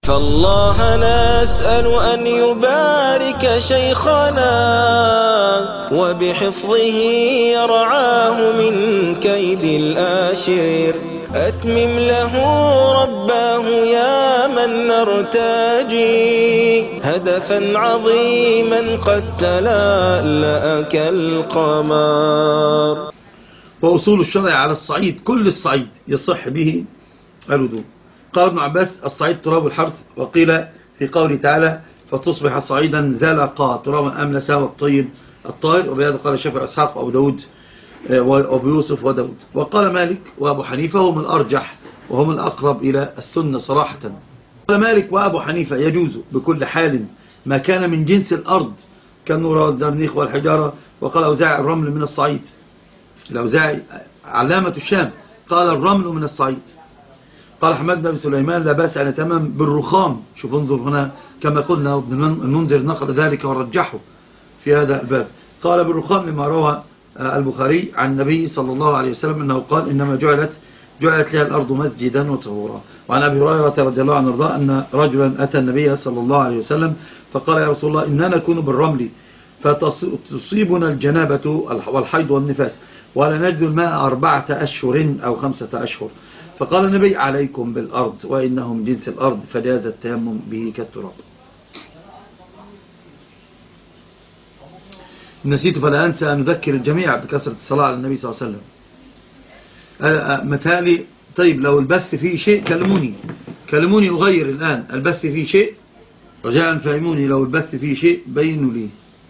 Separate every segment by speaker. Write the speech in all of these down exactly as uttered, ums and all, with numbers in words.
Speaker 1: فالله نسأل أن يبارك شيخنا وبحفظه يرعاه من كيد الآشر. أتمم له رباه يا من نرتجي هدفا عظيما قد تلألأ كالقمر.
Speaker 2: وأصول الشرع على الصعيد كل الصعيد يصح به الوضوء. قال ابن عباس الصعيد تراب الحرث، وقيل في قوله تعالى فتصبح صعيدا زلقا ترابا أملسا والطيب الطاهر، وبهذا قال الشافعي وإسحاق وأبو داود وأبو يوسف وداود. وقال مالك وأبو حنيفة هم الأرجح وهم الأقرب إلى السنة صراحة. قال مالك وأبو حنيفة يجوز بكل حال ما كان من جنس الأرض كالنور والزرنيخ والحجارة. وقال أوزاعي الرمل من الصعيد. الأوزاعي علامة الشام قال الرمل من الصعيد. قال حماد بن سليمان لا بأس أن يتمم بالرخام. شوف انظر هنا كما قلنا ابن المنذر نقل ذلك ورجحه في هذا الباب. قال بالرخام لما روى البخاري عن النبي صلى الله عليه وسلم أنه قال إنما جعلت جعلت لها الأرض مسجدا وطهورا. وعن أبي هريرة رضي الله عنه رضاه أن رجلا أتى النبي صلى الله عليه وسلم فقال يا رسول الله إننا نكون بالرمل فتصيبنا الجنابة والحيض والنفاس ولا نجد الماء أربعة أشهر أو خمسة أشهر. فقال النبي عليكم بالأرض وإنه من جنس الأرض فجاز التيمم به كالتراب. نسيت فلا أنسى أن نذكر الجميع بكثرة الصلاة على النبي صلى الله عليه وسلم. مثالي طيب لو البث فيه شيء كلموني كلموني أغير الآن. البث فيه شيء رجاء فهموني، لو البث فيه شيء بينوا لي.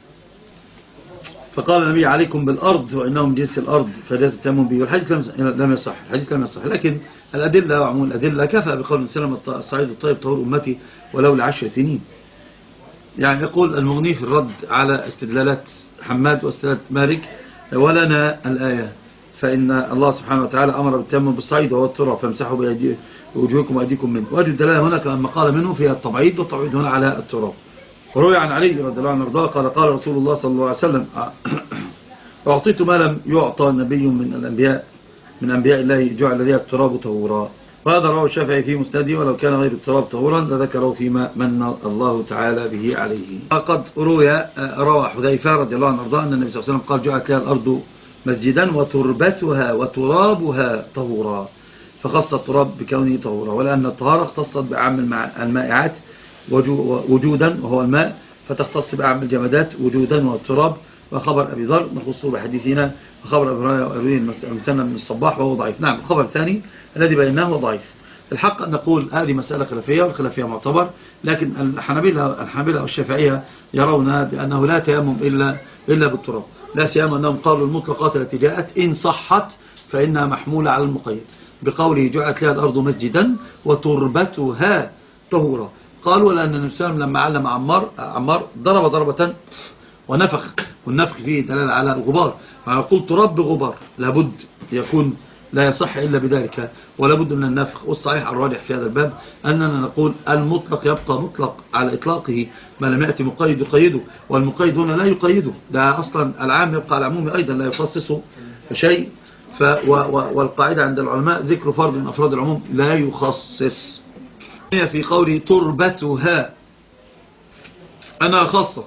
Speaker 2: فقال النبي عليكم بالأرض وإنهم جنس الأرض فجاز التيمم به. والحديث لم يصح الحديث لم يصح لكن الأدلة وعموم الأدلة كفى بقول سلم الصعيد الطيب طهور أمتي ولو لعشر سنين. يعني يقول المغني في الرد على استدلالات حماد واستدلالات مالك ولنا الآية فإن الله سبحانه وتعالى أمر بالتيمم بالصعيد وهو التراب فامسحوا بوجوهكم وأيديكم منه. وجد الدلالة هنا كما قال منه فيها التبعيد والتبعيد هنا على التراب. وروي عن علي رضي الله عنه وارضاه قال قال رسول الله صلى الله عليه وسلم أعطيت ما لم يعطى نبي من الأنبياء من أنبياء الله جعل لي التراب طهورا. وهذا رواه الشافعي في مسنده ولو كان غير التراب طهورا لذكره فيما من الله تعالى به عليه. قد روي روى حذيفة رضي الله عنه وارضاه أن النبي صلى الله عليه وسلم قال جعلت لها الأرض مسجدا وتربتها وترابها طهورا فخص التراب بكونه طهورا. ولأن الطهارة اختصت بعام المائعات وجودا وهو الماء فتختص بعام الجمادات وجودا والتراب. وخبر أبي ذر نخصه بحديثنا وخبر أبي هريرة المثنى من الصباح وهو ضعيف. نعم الخبر الثاني الذي بيناه هو ضعيف. الحق أن نقول هذه مسألة خلافية والخلافية معتبر، لكن الحنابلة الحنابلة والشافعية يرون بأنه لا تيمم إلا إلا بالتراب، لا سيما أنهم قالوا المطلقات التي جاءت إن صحت فإنها محمولة على المقيد بقوله جعلت لها الأرض مسجدا وتربتها طهورا. قالوا لأن النبي صلى الله عليه وسلم لما علم عمار عمار ضرب ضربة ونفخ، والنفخ فيه دلالة على الغبار، فنقول تراب بغبار لابد يكون لا يصح إلا بذلك ولا بد من النفخ. والصحيح الراجح في هذا الباب أننا نقول المطلق يبقى مطلق على إطلاقه ما لم يأتي مقيد يقيده، والمقيد هنا لا يقيده، ده أصلا العام يبقى العموم أيضا لا يخصصه شيء. ف والقاعدة عند العلماء ذكر فرد من أفراد العموم لا يخصص. في قوله تربتها أنها خاصة،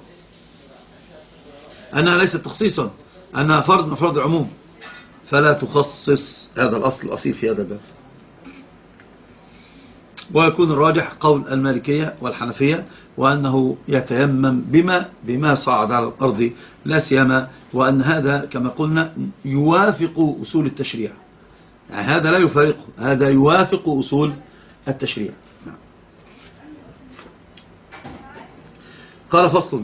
Speaker 2: أنها ليست تخصيصا، أنها فرد من أفراد العموم فلا تخصص. هذا الأصل الأصيل في هذا الباب. ويكون الراجح قول المالكية والحنفية وأنه يتيمم بما بما صعد على الأرض لا سيما، وأن هذا كما قلنا يوافق أصول التشريع، يعني هذا لا يفارقه، هذا يوافق أصول التشريع. قال فصل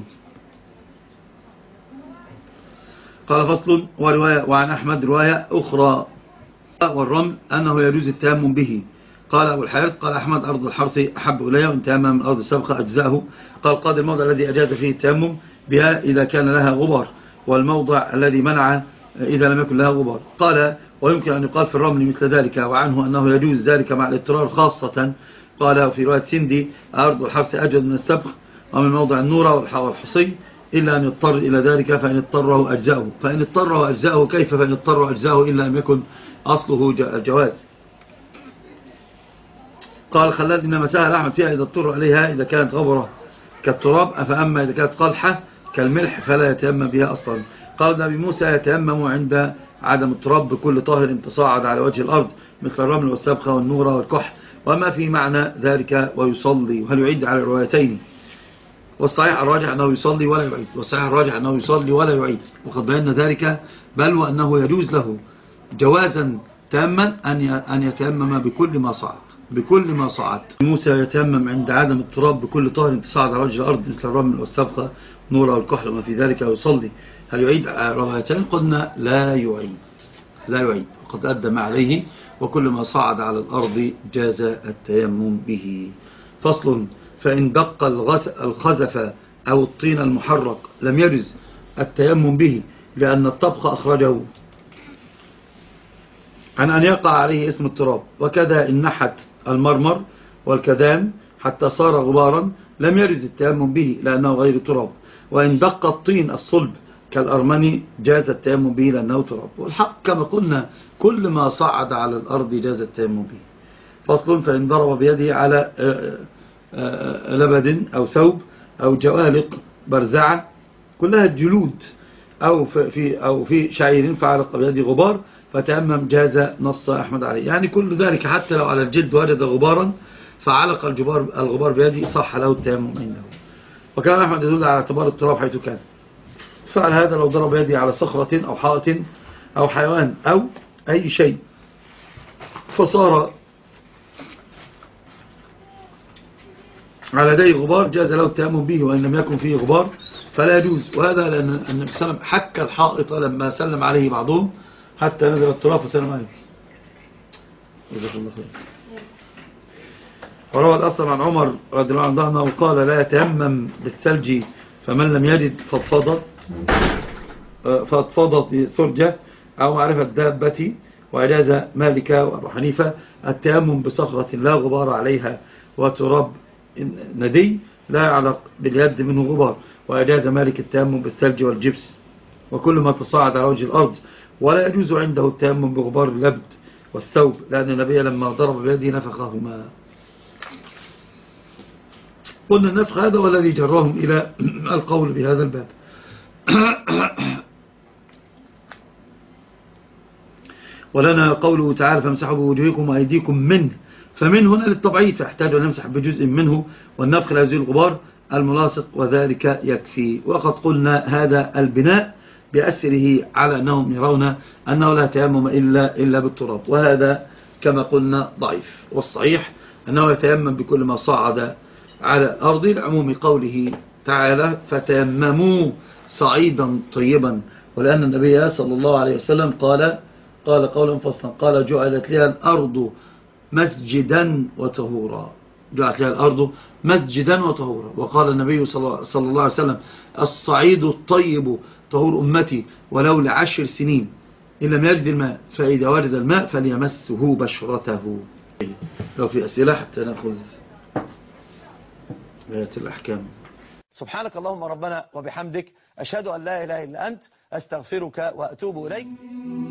Speaker 2: قال فصل ورواية وعن أحمد رواية أخرى والرمل أنه يجوز التيمم به. قال أبو الحارث قال أحمد أرض الحرث أحب إليه وإن تيمم من أرض السبخة أجزاءه. قال قاد الموضع الذي أجاز فيه التيمم بها إذا كان لها غبار، والموضع الذي منع إذا لم يكن لها غبار. قال ويمكن أن يقال في الرمل مثل ذلك، وعنه أنه يجوز ذلك مع الاضطرار خاصة. قال في رواية سندي أرض الحرث أجود من السبخ ومن موضع النورة والحصي إلا أن يضطر إلى ذلك فإن اضطره أجزاؤه. فإن اضطره أجزاؤه كيف فإن اضطره أجزاؤه إلا أن يكن أصله الجواز. قال خلاد إنما سأل أحمد فيها إذا اضطر إليها إذا كانت غبرة كالتراب، فأما إذا كانت قلحة كالملح فلا يتيمم بها أصلا. قال أبي موسى يتيمم عند عدم التراب بكل طاهر تصاعد على وجه الأرض مثل الرمل والسبخة والنورة والكحل، وما في معنى ذلك ويصلي، وهل يعيد على الروايتين؟ والصحيح الراجح أنه يصلي ولا يعيد، والصحيح الراجح أنه يصلي ولا يعيد، وقد بينا ذلك، بل وأنه يجوز له جوازا تاما أن يتيمم بكل ما صعد بكل ما صعد. موسى يتيمم عند عدم التراب بكل طاهر تصاعد على وجه الأرض مثل الرمل والسبخة نورة والكحل، وما في ذلك يصلي، هل يعيد روايتين؟ قلنا لا يعيد لا يعيد وقد أدى ما عليه، وكل ما صعد على الأرض جاز التيمم به. فصل: فإن دق الخزف أو الطين المحرق لم يجز التيمم به لأن الطبخ أخرجه عن أن يقع عليه اسم التراب، وكذا إن نحت المرمر والكدان حتى صار غبارا لم يجز التيمم به لأنه غير تراب، وإن دق الطين الصلب كالأرمني جاز التيمم به لأنه تراب. والحق كما قلنا كل ما صعد على الأرض جاز التيمم به. فصل: فإن ضرب بيده على لبد أو ثوب أو جوالق برزعة كلها جلود أو في أو في شعير فعلق بيده غبار فتيمم جاز، نص أحمد عليه. يعني كل ذلك حتى لو على الجلد وجد غبارا فعلق الجبار الغبار بيده صح له التيمم عنده. وكان أحمد يدل على اعتبار التراب حيث كان. فعل هذا لو ضرب يده على صخرة أو حائط أو حيوان أو أي شيء فصار على يديه غبار جاز له التيمم به، وإن لم يكن فيه غبار فلا يجوز. وهذا لأن النبي صلى الله عليه وسلم حك الحائط لما سلم عليه بعضهم حتى نزل التراب فسلم عليه. جزاك الله خير. وروى الأصل عن عمر رضي الله عنه أنه قال: لا يتيمم بالثلج فمن لم يجد فضفضت فضفضت سرجة أو معرفة دابة. وأجاز مالك وأبو حنيفة التيمم بصخرة لا غبار عليها وتراب ندي لا يعلق باليد منه غبار. وأجاز مالك التيمم بالثلج والجبس وكل ما تصاعد على وجه الأرض، ولا يجوز عنده التيمم بغبار اللبد والثوب لأن النبي لما ضرب بيده نفخهما. قلنا النفخ هذا والذي جرهم إلى القول بهذا الباب. ولنا قوله تعالى: فامسحوا بوجوهكم وأيديكم منه، فمن هنا للتبعيد فيحتاج أن نمسح بجزء منه، والنفخ لا يزيل الغبار الملاصق وذلك يكفي. وقد قلنا هذا البناء بأسره على أنهم يرون أنه لا تيمم إلا, إلا بالتراب، وهذا كما قلنا ضعيف. والصحيح أنه يتيمم بكل ما صعد على الأرض لعموم قوله تعالى: فتيمموا صعيدا طيبا، ولأن النبي صلى الله عليه وسلم قال قال قولا فصلا قال: جعلت لها الأرض مسجدا وطهورا جعلت لها الأرض مسجدا وطهورا. وقال النبي صلى الله عليه وسلم: الصعيد الطيب طهور أمتي ولو لعشر سنين إن لم يجد الماء، فإذا وجد الماء فليمسه بشرته. لو في أسئلة حتى نأخذ آيات الأحكام.
Speaker 3: سبحانك اللهم ربنا وبحمدك، أشهد أن لا إله إلا أنت، أستغفرك وأتوب إليك.